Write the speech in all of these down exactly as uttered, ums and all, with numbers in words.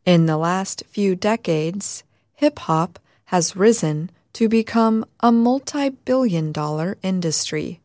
In the last few decades, hip-hop has risen to become a multi-billion dollar industry.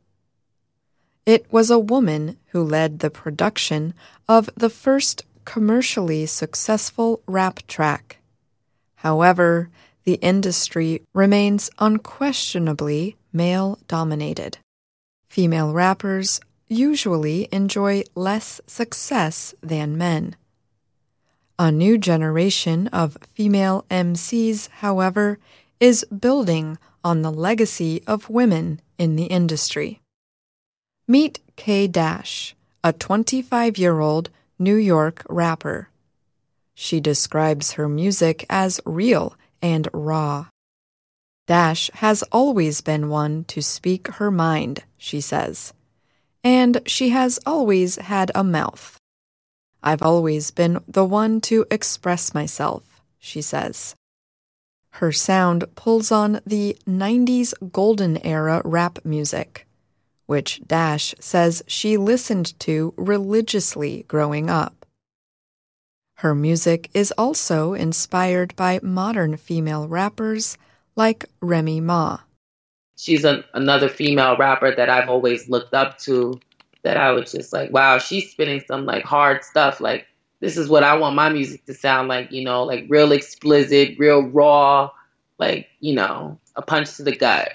It was a woman who led the production of the first commercially successful rap track. However, the industry remains unquestionably male-dominated. Female rappers usually enjoy less success than men. A new generation of female M Cs, however, is building on the legacy of women in the industry. Meet K Dash, a twenty-five-year-old New York rapper. She describes her music as real and raw. Dash has always been one to speak her mind, she says, and she has always had a mouth. I've always been the one to express myself, she says. Her sound pulls on the nineties golden era rap music, which Dash says she listened to religiously growing up. Her music is also inspired by modern female rappers like Remy Ma. She's an, another female rapper that I've always looked up to, that I was just like, wow, she's spitting some like hard stuff. Like, this is what I want my music to sound like, you know, like real explicit, real raw, like, you know, a punch to the gut.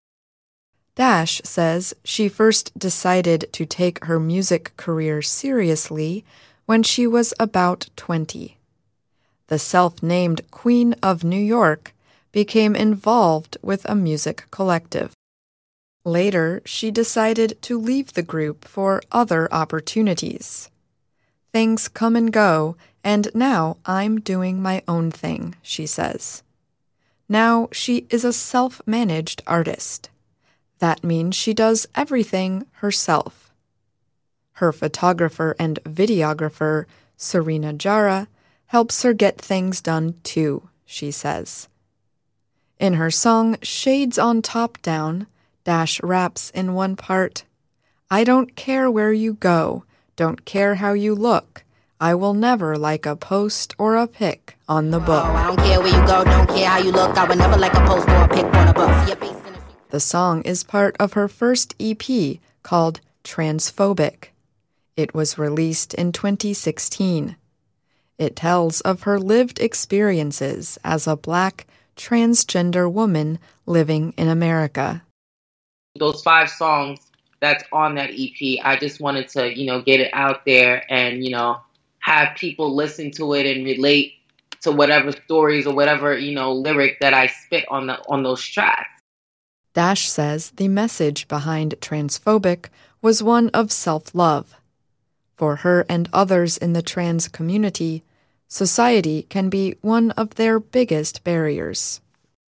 Dash says she first decided to take her music career seriously when she was about twenty. The self-named Queen of New York became involved with a music collective. Later, she decided to leave the group for other opportunities. Things come and go, and now I'm doing my own thing, she says. Now she is a self-managed artist. That means she does everything herself. Her photographer and videographer, Serena Jara, helps her get things done too, she says. In her song Shades on Top Down, Dash raps in one part, I don't care where you go, don't care how you look, I will never like a post or a pic on the book. Oh, I don't care where you go, don't care how you look, I would never like a post or a pic on a book. The song is part of her first E P called Transphobic. It was released in twenty sixteen. It tells of her lived experiences as a Black transgender woman living in America. Those five songs that's on that E P, I just wanted to, you know, get it out there and, you know, have people listen to it and relate to whatever stories or whatever, you know, lyric that I spit on the on those tracks. Dash says the message behind Transphobic was one of self-love. For her and others in the trans community, society can be one of their biggest barriers.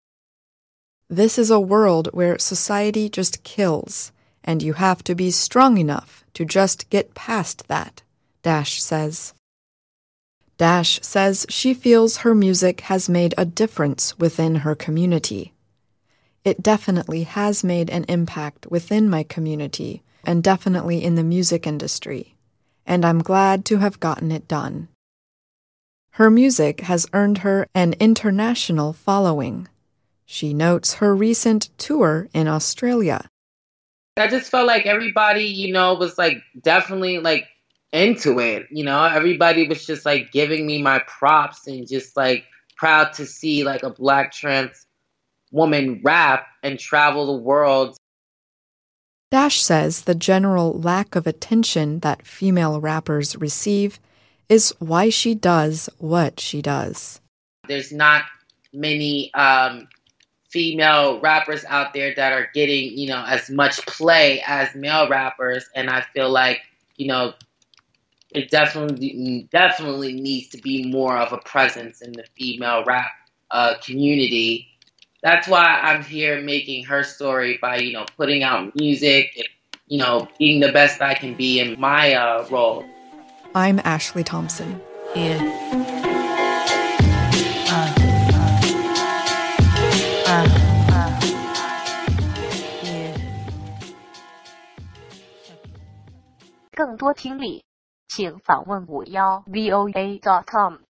This is a world where society just kills, and you have to be strong enough to just get past that, Dash says. Dash says she feels her music has made a difference within her community. It definitely has made an impact within my community and definitely in the music industry, and I'm glad to have gotten it done. Her music has earned her an international following. She notes her recent tour in Australia. I just felt like everybody, you know, was like definitely like into it. You know, everybody was just like giving me my props and just like proud to see like a Black trans woman rap and travel the world. Dash says the general lack of attention that female rappers receive is why she does what she does. There's not many um, female rappers out there that are getting, you know, as much play as male rappers, and I feel like, you know, it definitely definitely needs to be more of a presence in the female rap uh, community. That's why I'm here making her story by, you know, putting out music and, you know, being the best I can be in my uh, role. I'm Ashley Thompson. Yeah. Uh, uh, uh, yeah. 更多听力，请访问五幺 V O A dot com。